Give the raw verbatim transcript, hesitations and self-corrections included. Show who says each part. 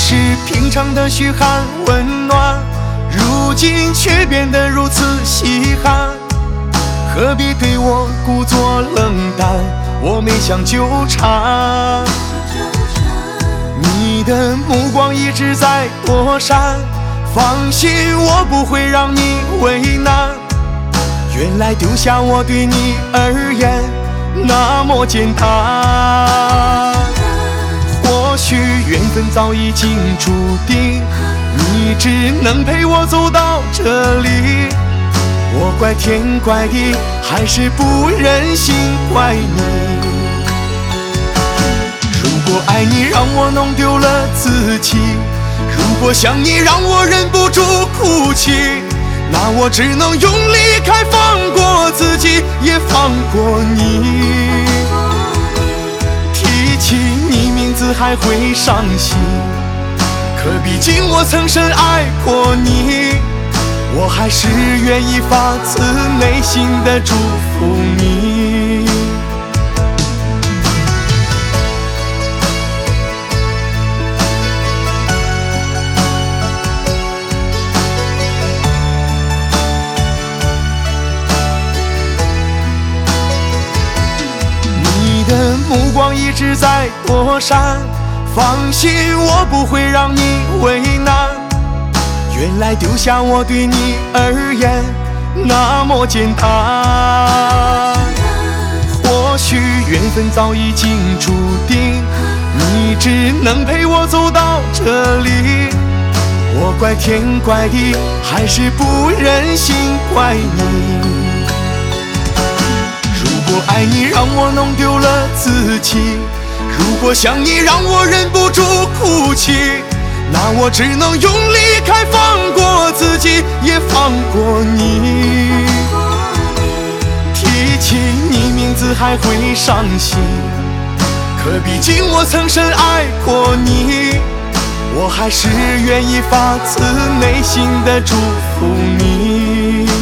Speaker 1: 是平常的嘘寒问暖，如今却变得如此稀罕。何必对我故作冷淡？我没想纠缠。你的目光一直在躲闪，放心，我不会让你为难。原来丢下我对你而言那么简单。或许缘分早已经注定，你只能陪我走到这里。我怪天怪地，还是不忍心怪你。如果爱你让我弄丢了自己，如果想你让我忍不住哭泣，那我只能用离开放过自己，也放过你。提起你名字还会伤心，可毕竟我曾深爱过你，我还是愿意发自内心的祝福你。你的目光一直在躲闪，放心，我不会让你为难。原来丢下我对你而言那么简单。或许缘分早已经注定，你只能陪我走到这里。我怪天怪地，还是不忍心怪你。如果爱你让我弄丢了自己，如果想你让我忍不住哭泣，那我只能用离开放过自己，也放过你。提起你名字还会伤心，可毕竟我曾深爱过你，我还是愿意发自内心的祝福你。